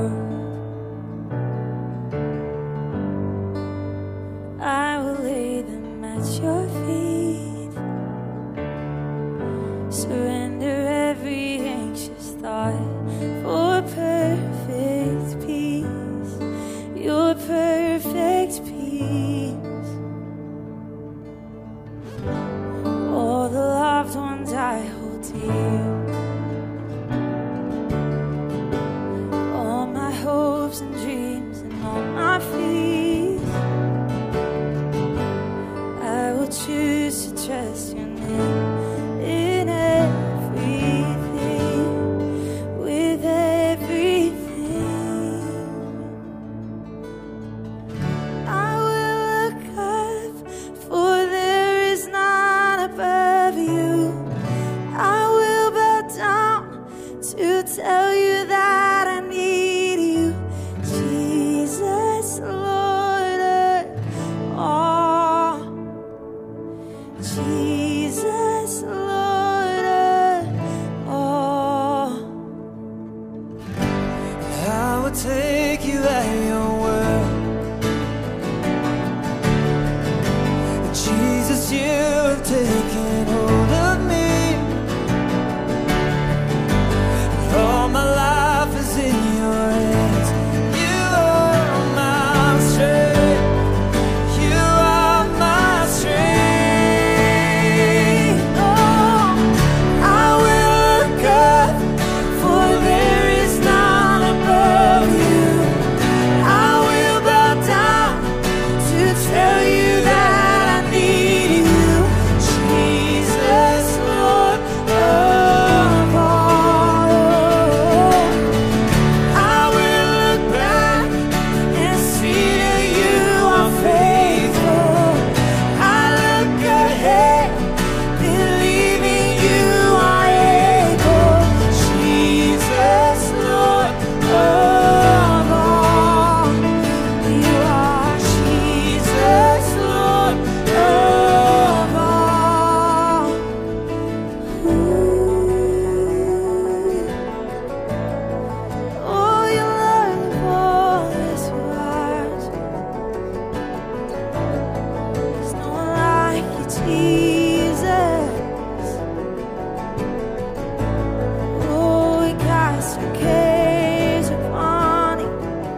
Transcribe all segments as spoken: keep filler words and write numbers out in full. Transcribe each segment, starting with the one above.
I will lay them at your feet. Surrender every anxious thought for perfect peace, your perfect peace. All the loved ones I hold dear, all my hopes and dreams and all my fears, I will choose to trust your name in everything, with everything. I will look up, for there is none above you. I will bow down to tell you that I need you, Jesus, Lord of all. Jesus, Lord of all. I will take you at your word. Jesus, you have taken hold of me. All my life is in your hands. You are my strength. You are my strength. Oh, I will look up, for there is none above you. I will bow down to tell you that I need you, Jesus, Lord of all. I will look back and see that you are faithful. I look ahead, believing you are able, Jesus, Lord of all. You are Jesus, Lord of all. Ooh. Oh, you Lord of all, yes you are. There's no one like you, Jesus. Oh, we cast our cares upon you.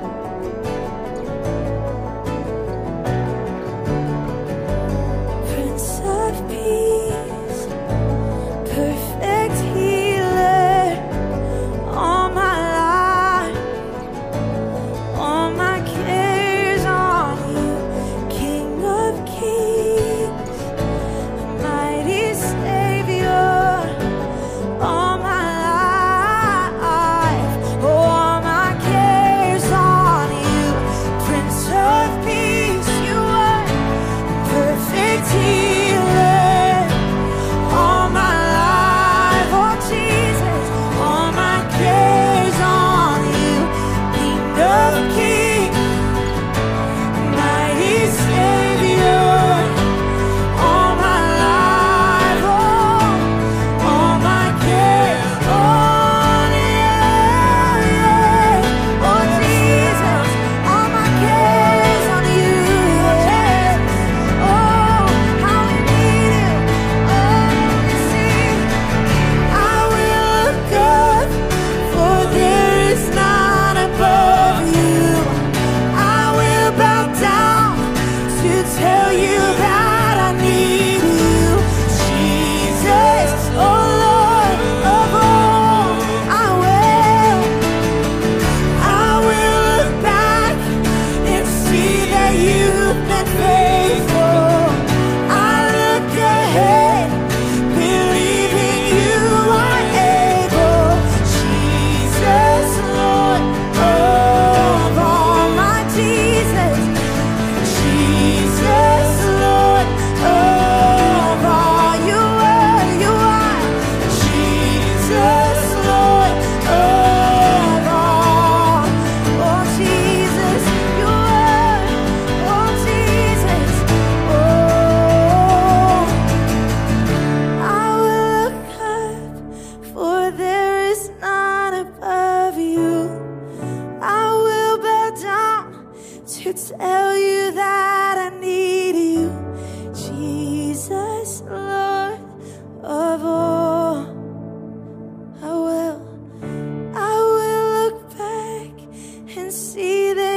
Prince of Peace, perfect healer, all my life, all my cares on you, King of Kings, mighty Savior, all my life, all my cares on you, Prince of Peace, you are perfect healer, all my life, oh Jesus, all my cares on you, King of Kings, mighty Savior, all my life, oh, all my cares on you, oh Jesus, all my cares on you, yes. Oh, how we need you, oh, see, I will look up, for there is none above you. could tell you that I need you, Jesus, Lord of all. I will, I will look back and see that